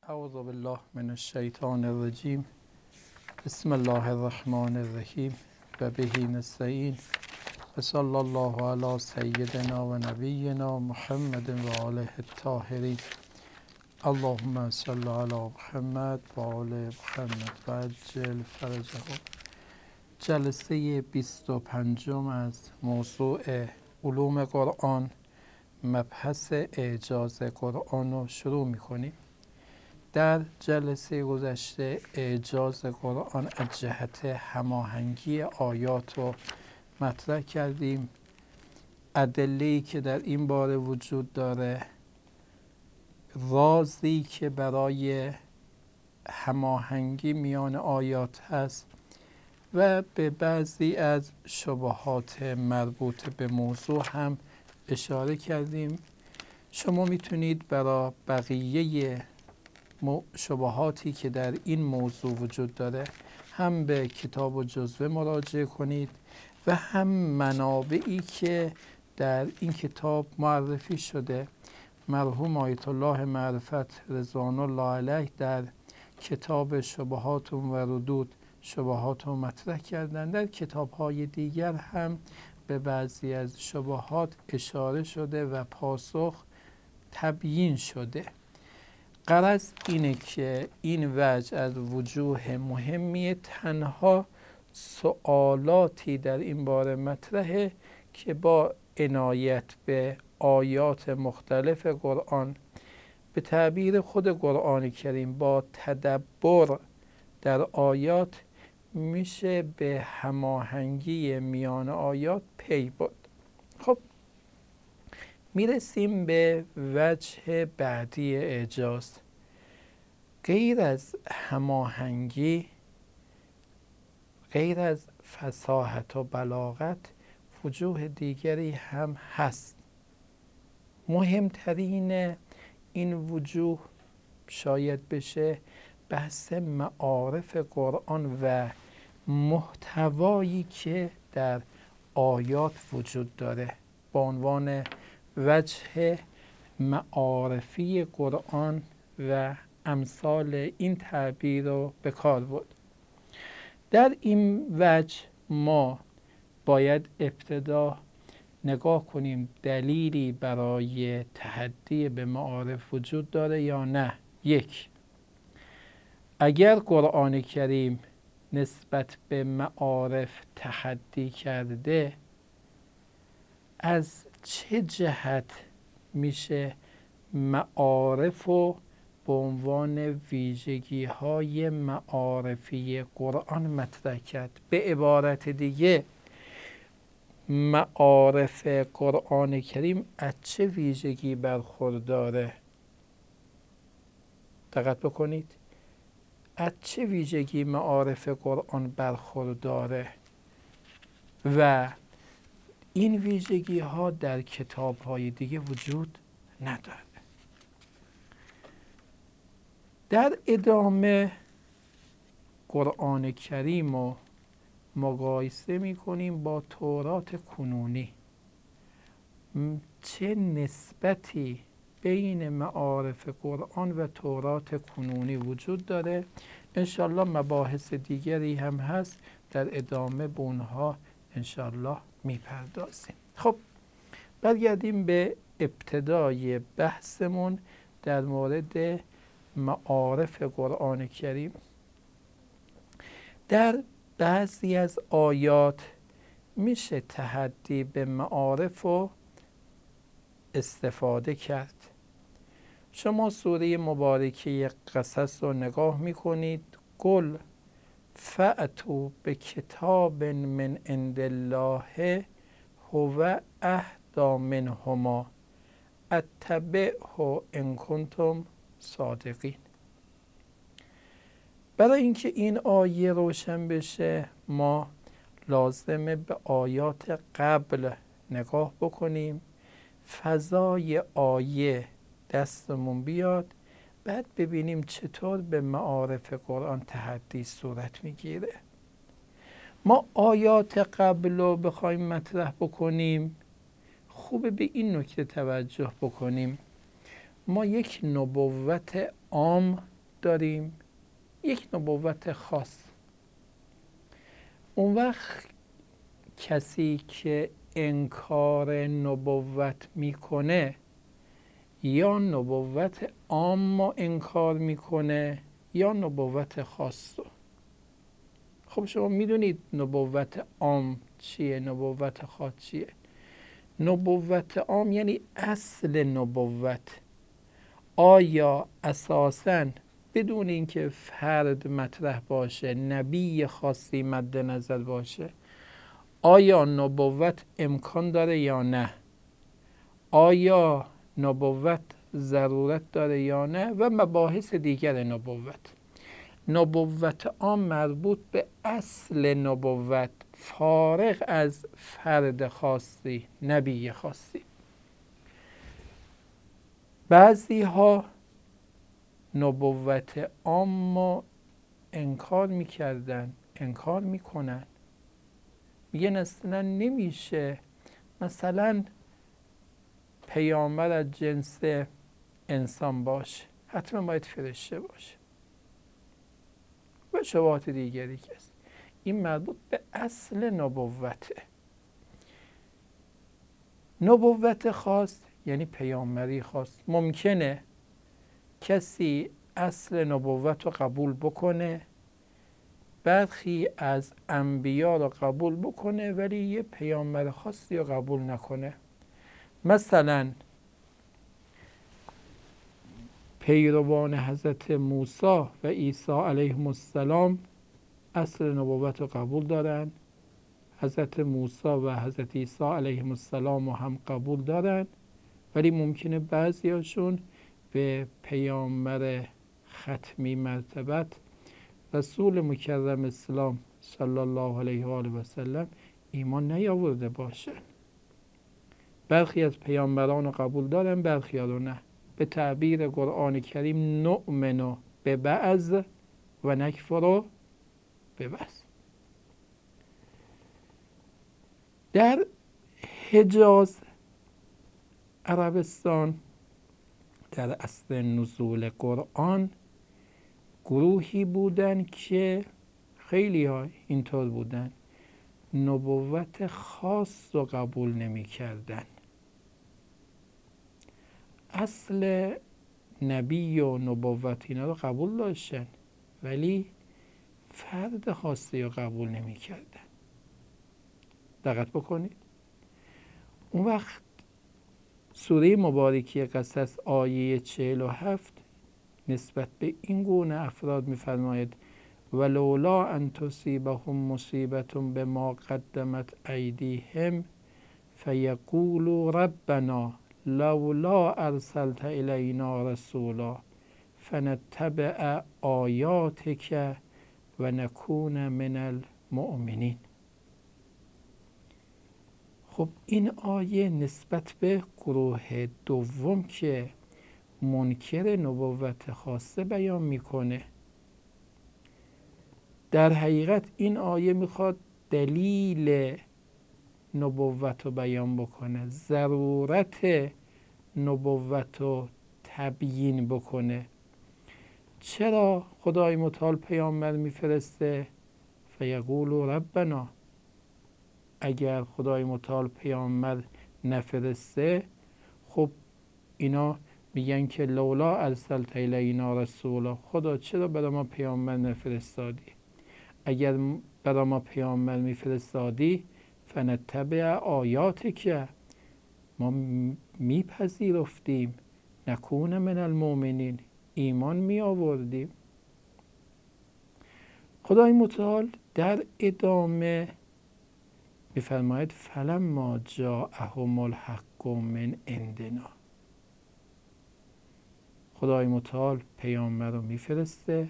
اعوذ بالله من الشیطان الرجیم. بسم الله الرحمن الرحیم و به نستعین و صلی الله علی سیدنا و نبینا محمد و آله الطاهرین. اللهم صل علی محمد و آل محمد و عجل فرجهم. جلسه 25 از موضوع علوم قرآن، مبحث اعجاز قرآن رو شروع می‌کنیم. در جلسه گذشته اعجاز قرآن از جهت هماهنگی آیات رو مطرح کردیم. ادله‌ای که در این باره وجود داره، رازی که برای هماهنگی میان آیات هست و به بعضی از شبهات مربوط به موضوع هم اشاره کردیم. شما میتونید برای بقیه شبهاتی که در این موضوع وجود داره هم به کتاب و جزوه مراجعه کنید و هم منابعی که در این کتاب معرفی شده. مرحوم آیت الله معرفت رضوان الله علیه در کتاب شبهات و ردود شبهات رو مطرح کردن. در کتاب‌های دیگر هم به بعضی از شبهات اشاره شده و پاسخ تبیین شده. غرض اینه که این وجه از وجوه مهمی، تنها سوالاتی در این باره مطرحه که با عنایت به آیات مختلف قرآن، به تعبیر خود قرآن کریم با تدبر در آیات، میشه به هماهنگی میان آیات پی برد. خب میرسیم به وجه بعدی اعجاز. غیر از هماهنگی، غیر از فصاحت و بلاغت، وجوه دیگری هم هست. مهمترین این وجوه شاید بشه بحث معارف قرآن و محتوایی که در آیات وجود داره. با عنوان وجه معارفی قرآن و امثال این تعبیر رو به کار برد. در این وجه ما باید ابتدا نگاه کنیم دلیلی برای تحدی به معارف وجود داره یا نه. یک، اگر قرآن کریم نسبت به معارف تحدی کرده، از چه جهت میشه معارف و به عنوان ویژگی های معارفی قرآن مطرح کرد؟ به عبارت دیگه، معارف قرآن کریم از چه ویژگی برخورداره؟ دقت بکنید، از چه ویژگی معارف قرآن برخورداره و این ویژگی ها در کتاب های دیگه وجود نداره. در ادامه قرآن کریم رو مقایسه می کنیم با تورات کنونی. چه نسبتی بین معارف قرآن و تورات کنونی وجود داره؟ انشالله مباحث دیگری هم هست، در ادامه به اونها انشالله میپردازیم. خب برگردیم به ابتدای بحثمون در مورد معارف قرآن کریم. در بعضی از آیات میشه تحدی به معارف رو استفاده کرد. شما سوره مبارکه قصص رو نگاه میکنید. قل فأتوا بکتاب من عند الله هو اهدی منهما اتبعه ان کنتم صادقین. برای اینکه این آیه روشن بشه، ما لازمه به آیات قبل نگاه بکنیم، فضای آیه دستمون بیاد، بعد ببینیم چطور به معارف قرآن تحدی صورت میگیره. ما آیات قبل رو بخوایم مطرح بکنیم، خوبه به این نکته توجه بکنیم. ما یک نبوت عام داریم، یک نبوت خاص. اون وقت کسی که انکار نبوت میکنه یا نبوت عام رو انکار میکنه یا نبوت خاص رو. خب شما میدونید نبوت عام چیه، نبوت خاص چیه. نبوت عام یعنی اصل نبوت. آیا اساساً بدون اینکه فرد مطرح باشه، نبی خاصی مد نظر باشه، آیا نبوت امکان داره یا نه؟ آیا نبوت ضرورت داره یا نه؟ و مباحث دیگر نبوت. نبوت عام مربوط به اصل نبوت، فارغ از فرد خاصی، نبی خاصی. بعضی ها نبوت عام انکار میکردن، انکار میکنن، میگن اصلا نمیشه مثلا پیامبر از جنس انسان باشه، حتما باید فرشته باشه و شباهات دیگری که است. این مربوط به اصل نبوته. نبوت خاص یعنی پیامبری خاص. ممکنه کسی اصل نبوت رو قبول بکنه، برخی از انبیا رو قبول بکنه ولی یه پیامبر خاصی رو قبول نکنه. مثلا پیروان حضرت موسی و عیسی علیهم السلام اصل نبوت رو قبول دارن، حضرت موسی و حضرت عیسی علیهم السلام رو هم قبول دارن، ولی ممکنه بعضیاشون به پیامبر ختمی مرتبت رسول مکرم اسلام صلی الله علیه و آله و سلم ایمان نیاورده باشه. برخی از پیامبران رو قبول دارن، برخی رو نه. به تعبیر قرآن کریم نؤمن به بعض و نکفر به بعض. در حجاز عربستان در اصل نزول قرآن گروهی بودن که خیلی ها اینطور بودن، نبوت خاص رو قبول نمی کردن. اصل نبی و نبوت اینا رو قبول داشتن ولی فرد خاصی رو قبول نمی کردن. دقت بکنید. اون وقت سوره مبارکی قصص آیه 47 نسبت به این گونه افراد می‌فرماید ولولا ان تصیبهم مصیبة بما قدمت ایدیهم فیقولوا ربنا لولا ارسلت الینا رسولا فنتبع آیاتک و نکون من المؤمنین. خب این آیه نسبت به گروه دوم که منکر نبوت خاصه بیان میکنه. در حقیقت این آیه میخواد دلیل نبوت رو بیان بکنه، ضرورت نبوت رو تبیین بکنه. چرا خدای متعال پیامبر میفرسته؟ فیقولوا ربنا. اگر خدای متعال پیامبر نفرسته، خب اینا میگن که لولا ارسلت الینا رسولا، خدا چرا برای ما پیامبر نفرستادی؟ اگر برای ما پیامبر میفرستادی فنتبع آیاتک، ما میپذیرفتیم، نکون من المؤمنین، ایمان می آوردیم. خدای متعال در ادامه میفرماید فلما جاءهم الحق من عندنا. خدای متعال پیامبر رو میفرسته،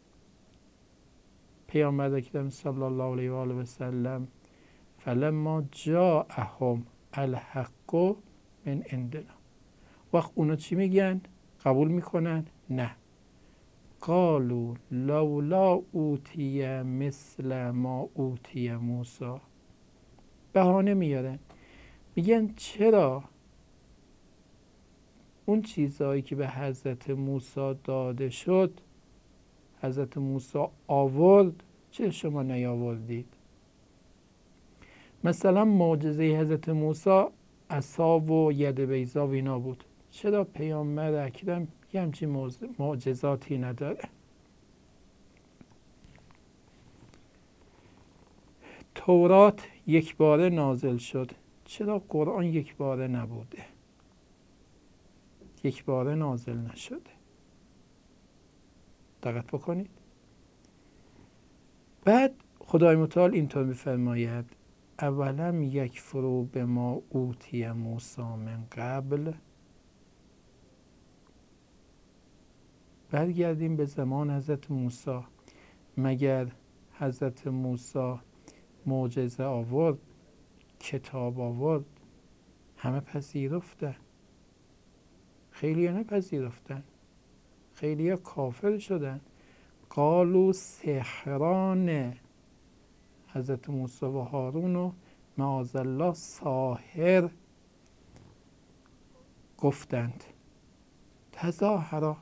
پیامبر اکرم صلی الله علیه و آله و سلم فلما جاءهم الحق من عندنا. وقت اونا چی میگن؟ قبول میکنن؟ نه. قالوا لولا اوتی مثل ما اوتی موسی. بهانه میارن، میگن چرا اون چیزهایی که به حضرت موسی داده شد حضرت موسی آورد چه شما نیاوردید؟ مثلا معجزه حضرت موسی عصا و ید بیضا و اینا بود، چرا پیامبر اکرم یه همچین معجزاتی نداره؟ تورات یک باره نازل شد، چرا قرآن یک باره نبوده؟ یک باره نازل نشده. دقت بکنید. بعد خدای متعال اینطور می‌فرماید اولم یکفروا بما اوتی موسی من قبل. برگردیم به زمان حضرت موسی. مگر حضرت موسی معجزه آورد، کتاب آورد، همه پذیرفتن؟ خیلی نپذیرفتن، خیلی کافر شدن. قالوا سحران، حضرت موسی و هارون و معاذ الله ساحر گفتند. تظاهرا،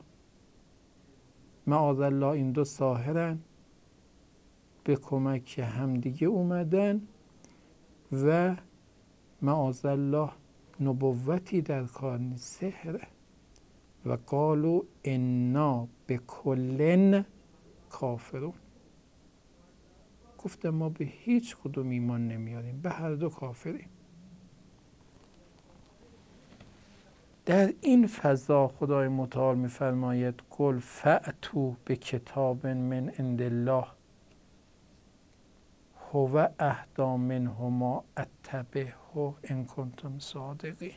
معاذ الله این دو ساحرن، به کمک همدیگه اومدن و معاذ الله نبوتی در کار نیست، سحره. و قالوا انا بکل کافرون، گفتم ما به هیچ کدوم ایمان نمیاریم، به هر دو کافریم. در این فضا خدای متعال میفرماید قل فأتوا بکتاب من عند الله هو اهدی منهما اتبعه ان کنتم صادقین.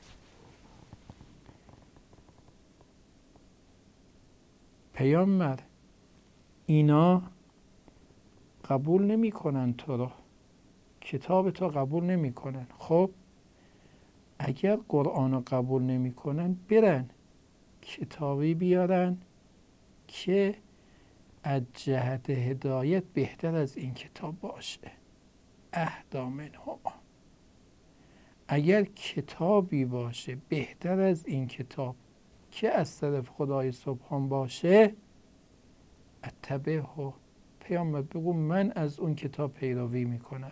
پیامبر اینا قبول نمی کنن تو رو، کتاب تو قبول نمی کنن. خب اگر قرآن رو قبول نمی کنن برن کتابی بیارن که از جهت هدایت بهتر از این کتاب باشه، اهدی منهما. اگر کتابی باشه بهتر از این کتاب که از طرف خدای سبحان باشه، اتبعه، پیامبر بگو من از اون کتاب پیروی میکنم.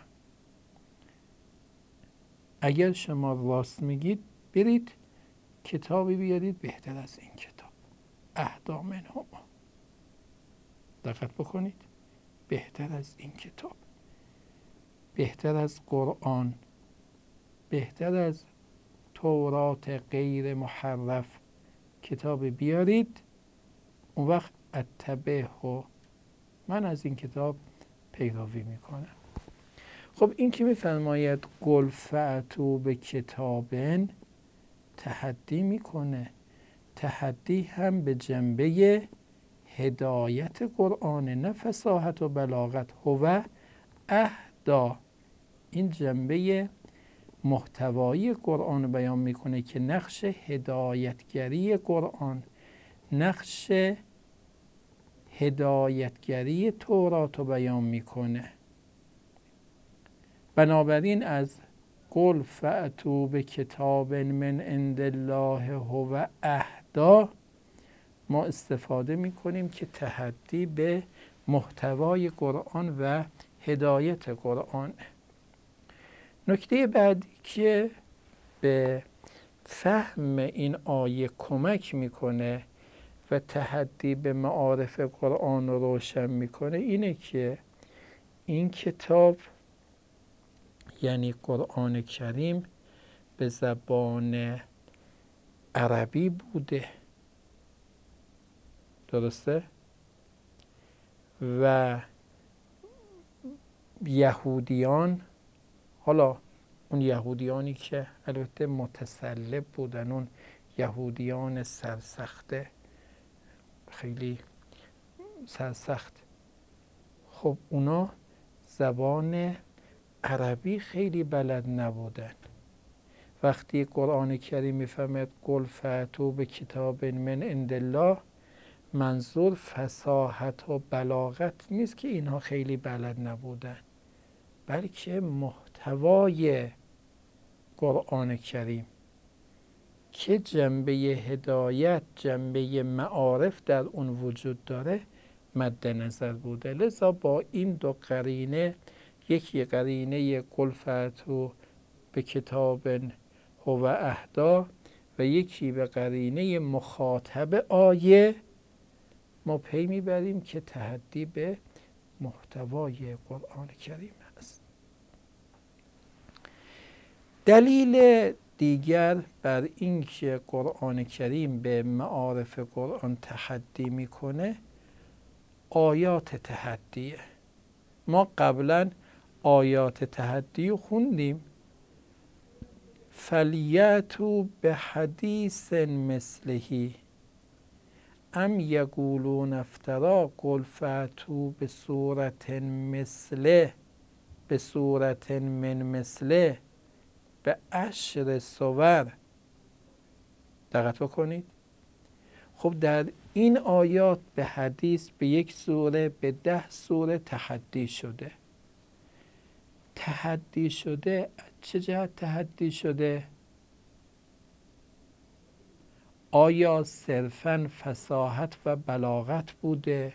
اگر شما راست میگید برید کتابی بیارید بهتر از این کتاب، اهدی منهما. دقت بکنید، بهتر از این کتاب، بهتر از قرآن، بهتر از تورات غیر محرف کتاب بیارید. اون وقت اتبعه، من از این کتاب پیروی میکنم. خب این که میفرماید قل فأتوا بکتابن، تحدی میکنه. تحدی هم به جنبه هدایت قرآن، نه فصاحت و بلاغت. هو اهدی، این جنبه محتوایی قرآن بیان میکنه که نقش هدایتگری قرآن، نقش هدایتگری تورات رو بیان میکنه. بنابراین از قل فأتوا بکتاب من عند الله هو اهدی ما استفاده میکنیم که تحدی به محتوای قرآن و هدایت قرآن. نکته بعدی که به فهم این آیه کمک میکنه و تحدی به معارف قرآن رو روشن میکنه اینه که این کتاب یعنی قرآن کریم به زبان عربی بوده، درسته؟ و یهودیان، حالا اون یهودیانی که البته متسلب بودن، اون یهودیان سرسخته، خیلی سرسخت، خب اونا زبان عربی خیلی بلد نبودن. وقتی قرآن کریم میفهمد قل فأتوا بکتاب من عند الله، منظور فصاحت و بلاغت نیست که اینها خیلی بلد نبودن، بلکه محتوای قرآن کریم که جنبه هدایت، جنبه معارف در اون وجود داره، مد نظر بوده. لذا با این دو قرینه، یکی قرینه قل فأتوا به کتاب هو اهدی و یکی به قرینه مخاطب آیه، ما پی میبریم که تحدی به محتوای قرآن کریم است. دلیل دیگر بر اینکه قرآن کریم به معارف قرآن تحدی میکنه آیات تحدیه. ما قبلا آیات تحدی رو خوندیم. فلیأتوا بحدیث مثله ام یقولون افتری قل فأتوا بسورة من مثله به 10 صور. دقت بکنید. خب در این آیات به حدیث به 1 سوره به 10 سوره تحدی شده. تحدی شده چه جهت تحدی شده؟ آیا صرفاً فصاحت و بلاغت بوده؟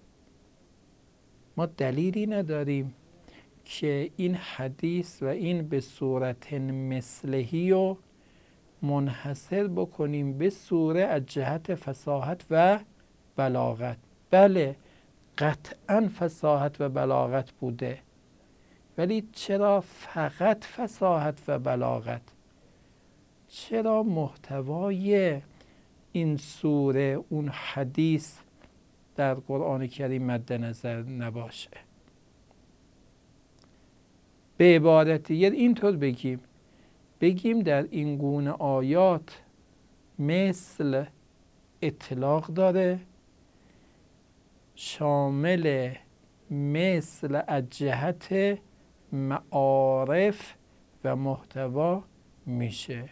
ما دلیلی نداریم که این حدیث و این به صورت مثلهی رو منحصر بکنیم به سوره از جهت فصاحت و بلاغت. بله قطعاً فصاحت و بلاغت بوده، ولی چرا فقط فصاحت و بلاغت؟ چرا محتوای این سوره اون حدیث در قرآن کریم مد نظر نباشه؟ به عبارت دیگر اینطور بگیم در این گونه آیات مثل اطلاق داره، شامل مثل از جهت معارف و محتوا میشه.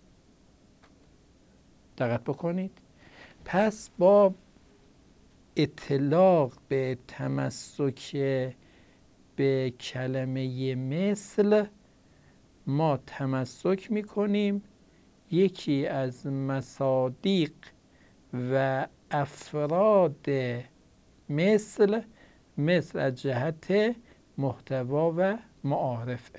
دقت بکنید. پس با اطلاق به تمسک به کلمه مثل ما تمسک میکنیم یکی از مصادیق و افراد مثل از جهت محتوا و معارفه.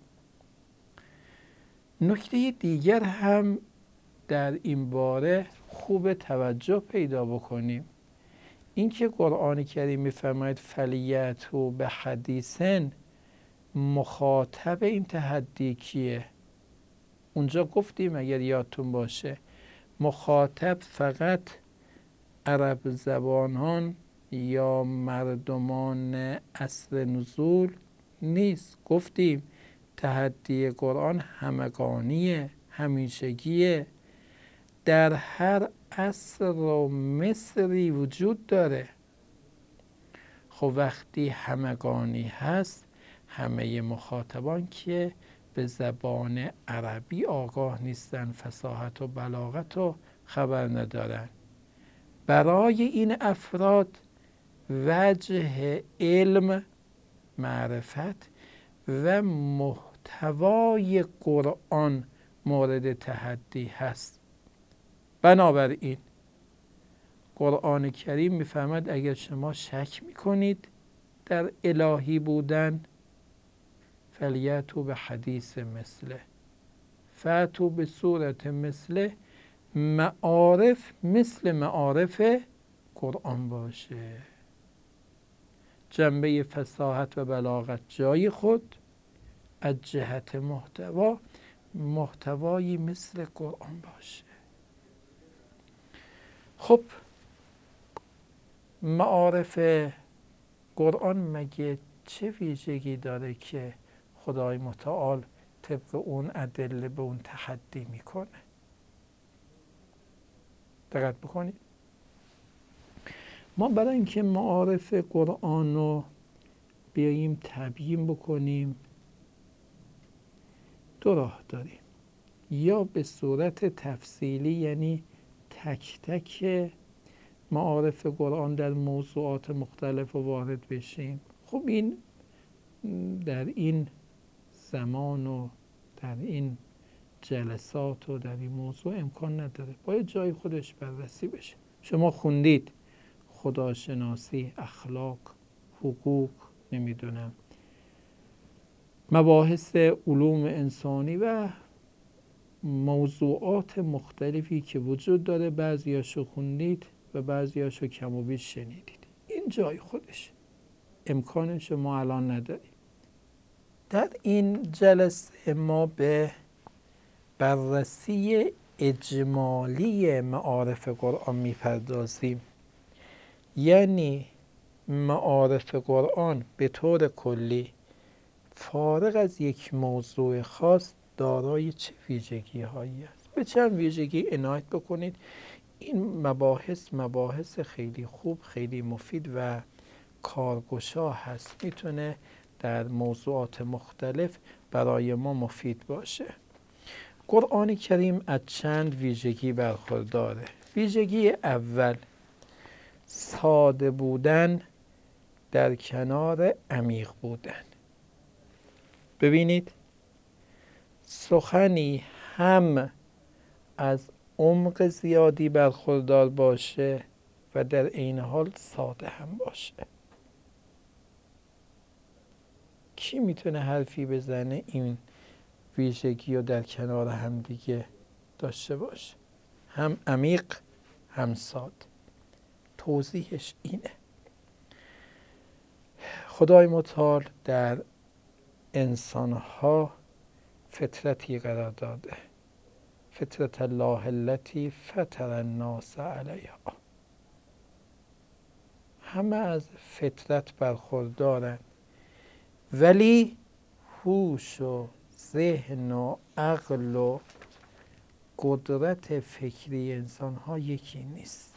نکته دیگر هم در این باره خوب توجه پیدا بکنیم، اینکه قرآن کریم میفرماید فلیأتوا بحدیث، مخاطب این تحدی کیه؟ اونجا گفتیم اگر یادتون باشه مخاطب فقط عرب زبانان یا مردمان عصر نزول نیست. گفتیم تحدی قرآن همگانیه، همیشگیه، در هر عصر و مصری وجود داره. خب وقتی همگانی هست، همه مخاطبان که به زبان عربی آگاه نیستن، فصاحت و بلاغت رو خبر ندارن، برای این افراد وجه علم، معرفت و محتوای قرآن مورد تحدی هست. بنابراین قرآن کریم میفرماید اگر شما شک میکنید در الهی بودن، فلیأتوا بحدیث مثله، فأتوا بسورة مثله، معارف مثل معارف قرآن باشه. جنبه فصاحت و بلاغت جای خود، از جهت محتوایی مثل قرآن باشه. خب معارف قرآن مگه چه ویژگی داره که خدای متعال طبق اون ادله به اون تحدی میکنه؟ دقت بکنید. ما برای اینکه معارف قرآن رو بیاییم تبیین بکنیم دو راه داریم. یا به صورت تفصیلی، یعنی تک تک معارف قرآن در موضوعات مختلف وارد بشیم. خب این در این زمان و در این جلسات و در این موضوع امکان نداره، باید جای خودش بررسی بشه. شما خوندید خداشناسی، اخلاق، حقوق، نمیدونم مباحث علوم انسانی و موضوعات مختلفی که وجود داره. بعضیاشو خوندید و بعضیاشو کم و بیش شنیدید. این جای خودش، امکانش ما الان نداریم. در این جلسه ما به بررسی اجمالی معارف قرآن میپردازیم. یعنی معارف قرآن به طور کلی فارغ از یک موضوع خاص دارای چه ویژگی هایی است. به چند ویژگی عنایت بکنید. این مباحث خیلی خوب، خیلی مفید و کارگشا هست. میتونه در موضوعات مختلف برای ما مفید باشه. قرآن کریم از چند ویژگی برخورداره. ویژگی اول، ساده بودن در کنار عمیق بودن. ببینید، سخنی هم از عمق زیادی برخوردار باشه و در عین حال ساده هم باشه. کی میتونه حرفی بزنه این ویژگی رو در کنار هم دیگه داشته باشه؟ هم عمیق هم ساده. توضیحش اینه. خدای متعال در انسانها فطرتی قرار داده، فطرت الله التي فطر الناس علیها. همه از فطرت برخوردارن، ولی هوش و ذهن و عقل و قدرت فکری انسان ها یکی نیست.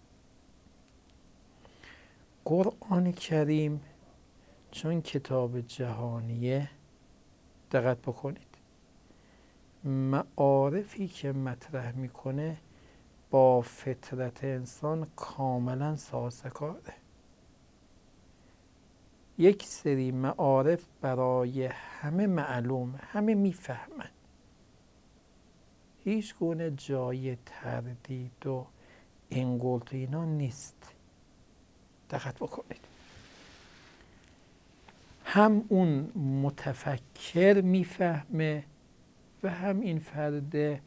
قرآن کریم چون کتاب جهانیه، دقت بکنید، معارفی که مطرح میکنه با فطرت انسان کاملا سازگاره. یک سری معارف برای همه معلومه، همه میفهمن، هیچ گونه جای تردید و انگولت اینا نیست. دقت بکنید، هم اون متفکر میفهمه و هم این فرد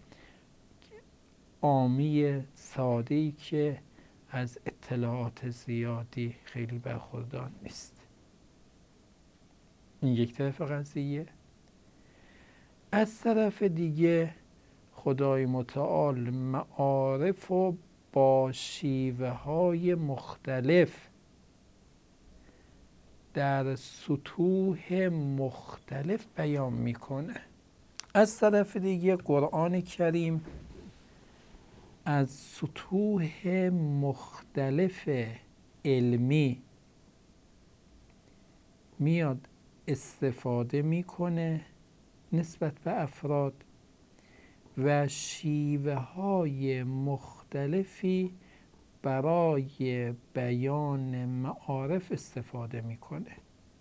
عامی ساده‌ای که از اطلاعات زیادی خیلی برخوردار نیست. این یک طرف قضیه. از طرف دیگه خدای متعال معارف و با شیوه های مختلف در سطوح مختلف بیان میکنه. از طرف دیگه قرآن کریم از سطوح مختلف علمی میاد استفاده میکنه نسبت به افراد و شیوه های مختلفی برای بیان معارف استفاده میکنه.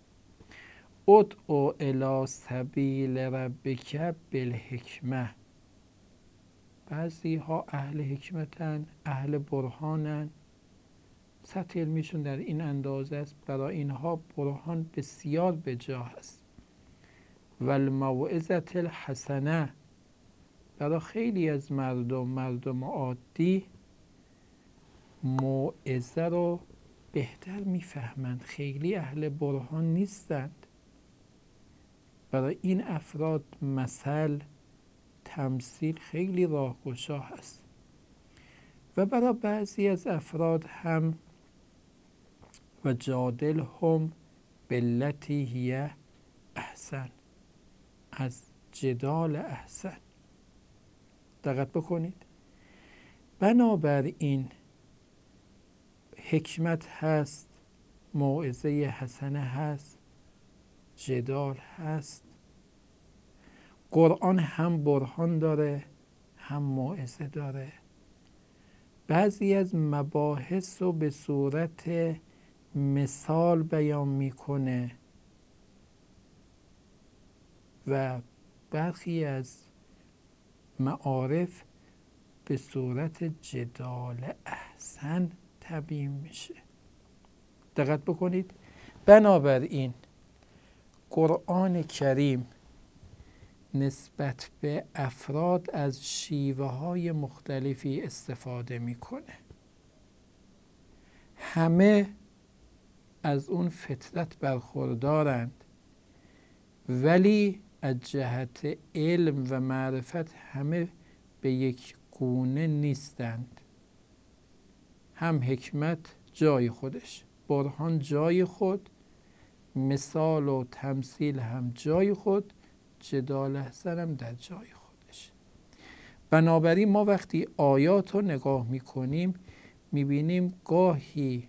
ادعو الی سبیل ربک بالحکمه. بعضی ها اهل حکمتن، اهل برهانن، سطح علمیشون در این اندازه است، برای اینها برهان بسیار بجا است. و الموعظة الحسنه، برای خیلی از مردم عادی موعظه رو بهتر میفهمند، خیلی اهل برهان نیستند. برای این افراد مثل، تمثیل خیلی راهگشا هست. و برای بعضی از افراد هم و جادلهم بالتی هی احسن، از جدال احسن. دقت بکنید، بنابراین حکمت هست، موعظه حسنه هست، جدال هست. قرآن هم برهان داره هم موعظه داره. بعضی از مباحث رو به صورت مثال بیان میکنه و برخی از معارف به صورت جدال احسن تبیین میشه. دقت بکنید. بنابراین قرآن کریم نسبت به افراد از شیوه های مختلفی استفاده میکنه. همه از اون فطرت برخوردارند، ولی از جهت علم و معرفت همه به یک گونه نیستند. هم حکمت جای خودش، برهان جای خود، مثال و تمثیل هم جای خود، جدال احسن هم در جای خودش. بنابراین ما وقتی آیات رو نگاه میکنیم میبینیم گاهی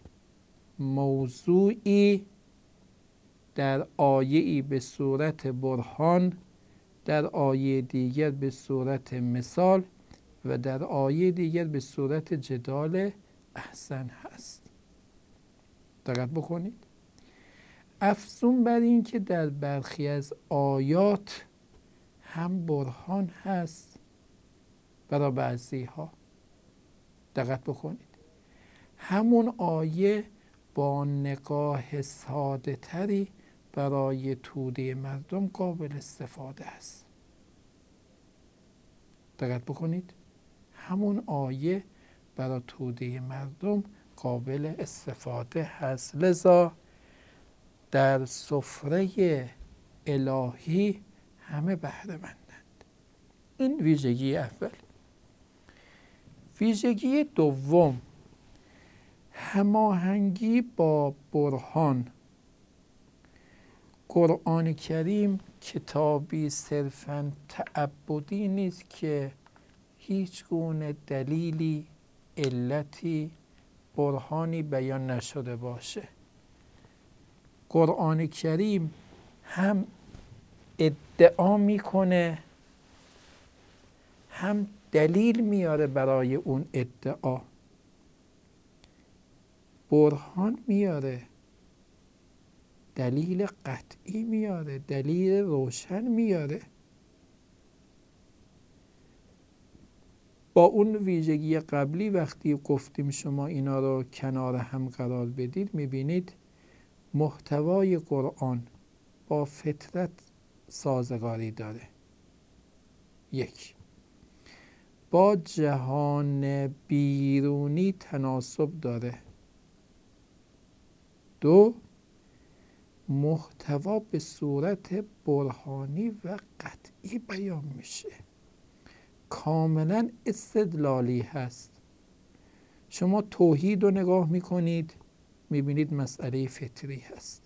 موضوعی در آیه‌ای به صورت برهان، در آیه دیگر به صورت مثال و در آیه دیگر به صورت جدال احسن هست. دقت بکنید. افزون بر این که در برخی از آیات هم برهان هست برای بعضی ها. دقت بکنید. همون آیه با نگاه ساده تری برای توده مردم قابل استفاده است. دقت بکنید. همون آیه برای توده مردم قابل استفاده هست. لذا در سفره الهی همه بهره مندند. این ویژگی اول. ویژگی دوم، هماهنگی با برهان. قرآن کریم کتابی صرفاً تعبدی نیست که هیچ گونه دلیلی، علتی، برهانی بیان نشده باشه. قرآن کریم هم ادعا میکنه، هم دلیل میاره برای اون ادعا. برهان میاره، دلیل قطعی میاره، دلیل روشن میاره. با اون ویژگی قبلی وقتی گفتیم شما اینا رو کنار هم قرار بدید، میبینید محتوای قرآن با فطرت سازگاری داره. یک، با جهان بیرونی تناسب داره. دو، محتوا به صورت برهانی و قطعی بیان میشه، کاملا استدلالی هست. شما توحید رو نگاه میکنید میبینید مسئله فطری هست.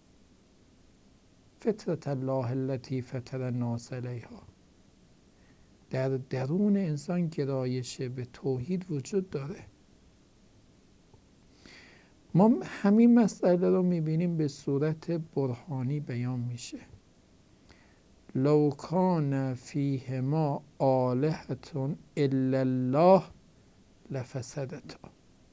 فطرت الله التي فطر الناس علیها. در درون انسان گرایش به توحید وجود داره. ما همین مسئله رو میبینیم به صورت برهانی بیان میشه. لو کان فیهما آلهة الا الله لفسدتا.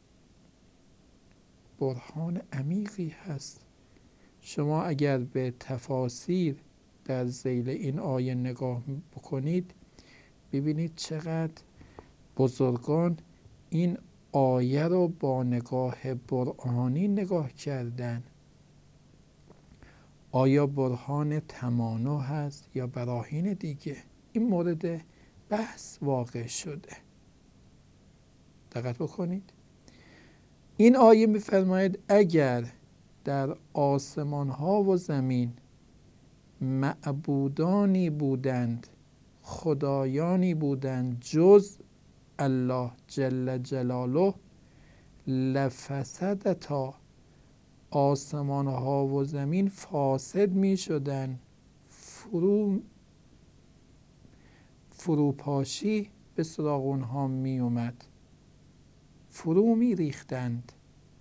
برهان عمیقی هست. شما اگر به تفاسیر در ذیل این آیه نگاه بکنید ببینید چقدر بزرگان این آیه رو با نگاه برهانی نگاه کردن. آیا برهان تمانع هست یا براهین دیگه؟ این مورد بحث واقع شده. دقت بکنید. این آیه می‌فرماید اگر در آسمان ها و زمین معبودانی بودند، خدایانی بودند جز الله جل جلاله، لفسدتا، آسمان ها و زمین فاسد می شدن، فروپاشی به سراغ اونها می اومد، فرو می ریختند.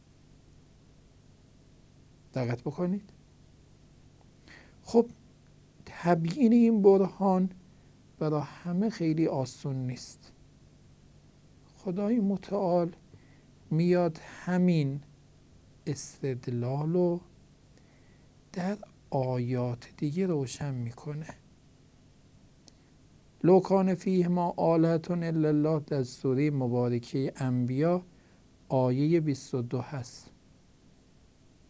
دقت بکنید. خب تبیین این برهان برای همه خیلی آسون نیست. خدای متعال میاد همین استدلال رو در آیات دیگه روشن میکنه. لو کان فیهما آلهة الا الله در سوره مبارکه انبیا آیه 22 هست.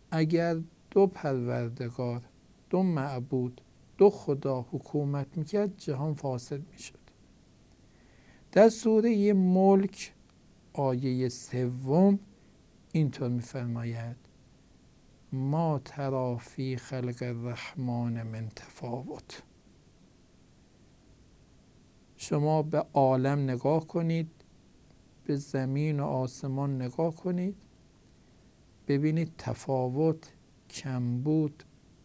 اگر دو پروردگار، دو معبود، دو خدا حکومت میکرد جهان فاسد میشد. در سوره ملک آیه 3 اینطور میفرماید ما تری فی خلق الرحمن من تفاوت. شما به عالم نگاه کنید، به زمین و آسمان نگاه کنید، ببینید تفاوت، کمبود،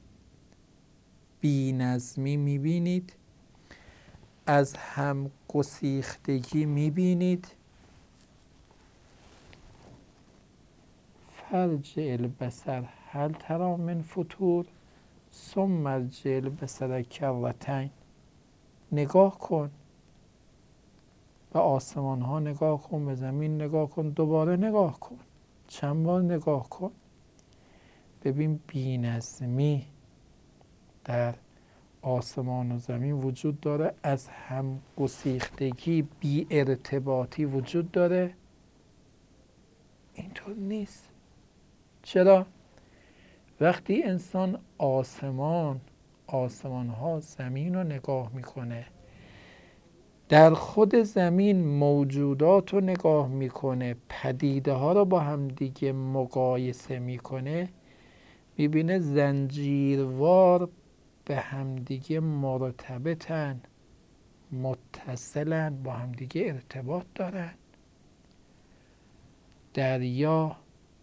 بی‌نظمی میبینید، از هم گسیختگی میبینید. فرجع البصر هل تری من فطور ثم ارجع البصر کرتین. نگاه کن، به آسمان ها نگاه کن، به زمین نگاه کن، دوباره نگاه کن، چند بار نگاه کن، ببین بی‌نظمی در آسمان و زمین وجود داره، از هم گسیختگی، بی ارتباطی وجود داره. اینطور نیست. چرا؟ وقتی انسان آسمان ها، زمین رو نگاه میکنه، در خود زمین موجودات رو نگاه میکنه، پدیده ها رو با هم دیگه مقایسه میکنه، میبینه زنجیروار به همدیگه مرتبطن، متصلن، با همدیگه ارتباط دارن. دریا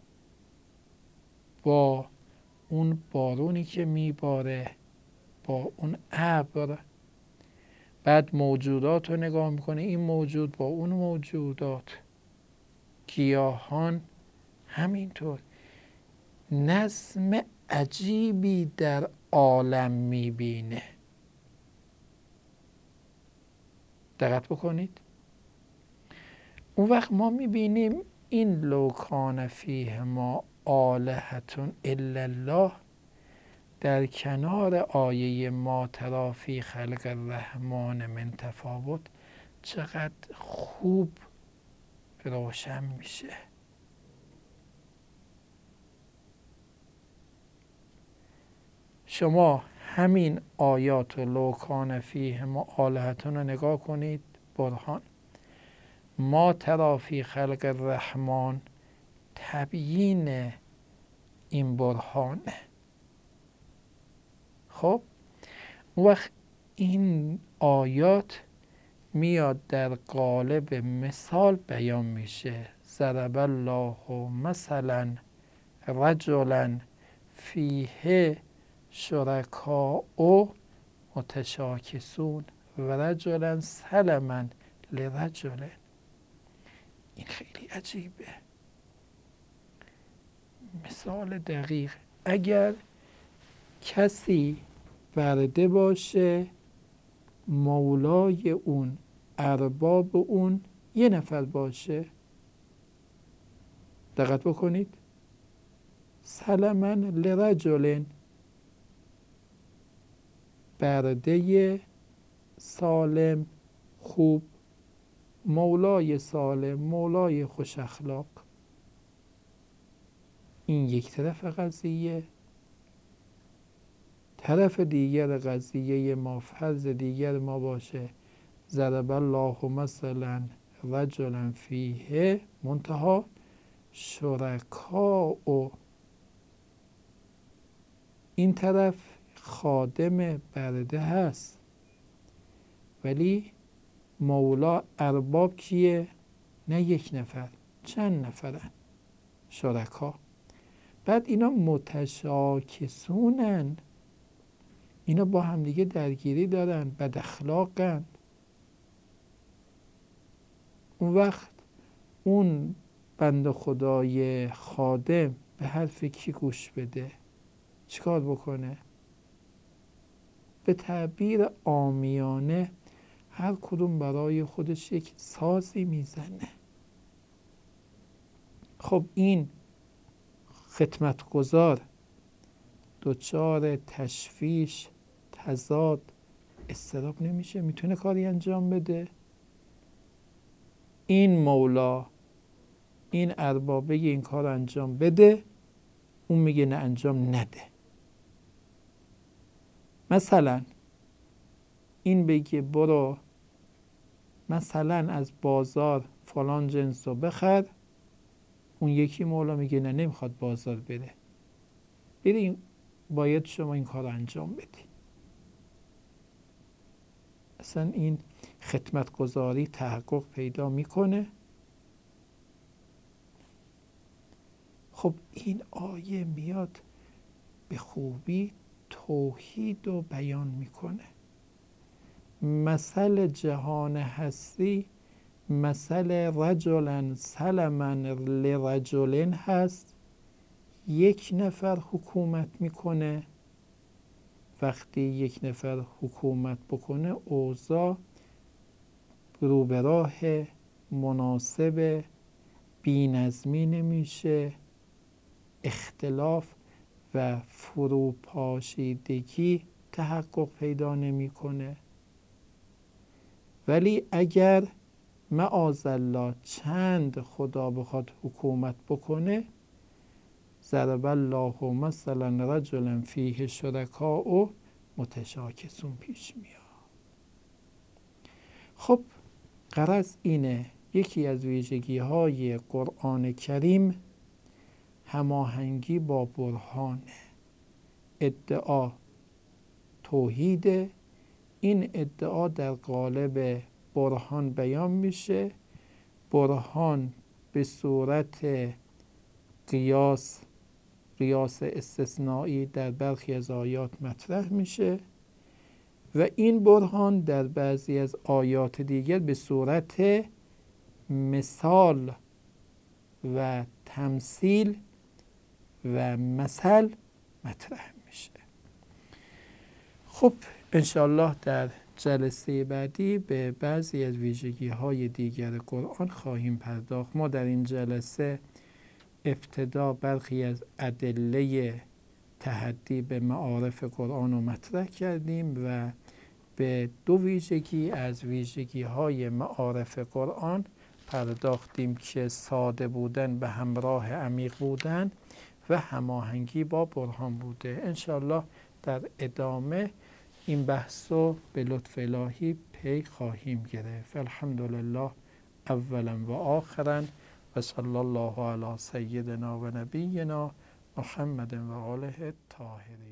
با اون بارونی که میباره، با اون ابر، بعد موجودات رو نگاه میکنه، این موجود با اون موجودات، گیاهان همینطور. نظم عجیبی در عالم میبینه. دقت بکنید. اون وقت ما میبینیم این لو کان فیهما آلهة الا الله در کنار آیه ما تری فی خلق الرحمن من تفاوت چقدر خوب روشن میشه. شما همین آیات لو کان فیهما آلهة رو نگاه کنید، برهان ما تری فی خلق الرحمن تبیین این برهانه. خب اون وقت این آیات میاد در قالب مثال بیان میشه. ضرب الله مثلا رجلا فیه شرکاء متشاکسون و رجلا سلما لرجل. این خیلی عجیبه، مثال دقیق. اگر کسی برده باشه، مولای اون، ارباب اون یه نفر باشه، دقت بکنید، سلما لرجل، برده سالم خوب، مولای سالم، مولای خوش اخلاق. این یک طرف قضیه. طرف دیگر قضیه ما، فرض دیگر ما باشه ضرب الله مثلا رجلا فیه منتها شرکاء، این طرف خادم برده هست ولی مولا ارباب کیه؟ نه یک نفر، چند نفرن شرکا. بعد اینا متشاکسونن، اینا با همدیگه درگیری دارن، بد اخلاقن. اون وقت اون بنده خدای خادم به حرف کی گوش بده؟ چیکار بکنه؟ به تعبیر عامیانه هر کدوم برای خودش یک سازی میزنه. خب این خدمتگزار دچار تشویش، تضاد، اضطراب نمیشه؟ میتونه کاری انجام بده؟ این مولا، این اربابه این کار انجام بده، اون میگه نه انجام نده. مثلا این بگه برو مثلا از بازار فلان جنس رو بخر، اون یکی مولا میگه نه نمیخواد بازار بره. بری باید شما این کار رو انجام بدی. اصلا این خدمتگزاری تحقق پیدا میکنه. خب این آیه میاد به خوبی توحید رو بیان میکنه. مثل جهان هستی مثل رجلا سلما لرجل هست. یک نفر حکومت میکنه. وقتی یک نفر حکومت بکنه اوضاع رو به راه مناسب، بی‌نظمی نمیشه، اختلاف و فروپاشیدگی تحقق پیدا نمیکنه. ولی اگر معاذالله چند خدا بخواد حکومت بکنه، ضرب الله مثلا رجلا فیه شرکاء متشاکسون پیش میاد. خب غرض اینه، یکی از ویژگی های قرآن کریم هماهنگی با برهانه. ادعا توحیده، این ادعا در قالب برهان بیان میشه. برهان به صورت قیاس استثنایی در برخی از آیات مطرح میشه و این برهان در بعضی از آیات دیگر به صورت مثال و تمثیل و مثل مطرح میشه. خب انشاءالله در جلسه بعدی به بعضی از ویژگی های دیگر قرآن خواهیم پرداخت. ما در این جلسه ابتدا برخی از ادله تحدی به معارف قرآن رو مطرح کردیم و به دو ویژگی از ویژگی های معارف قرآن پرداختیم که ساده بودن به همراه عمیق بودن و هماهنگی با برهان بوده. انشاءالله در ادامه این بحث رو به لطف الهی پی خواهیم گرفت. الحمدلله اولا و آخرا و صلی الله علی سیدنا و نبینا محمد و آله الطاهرین.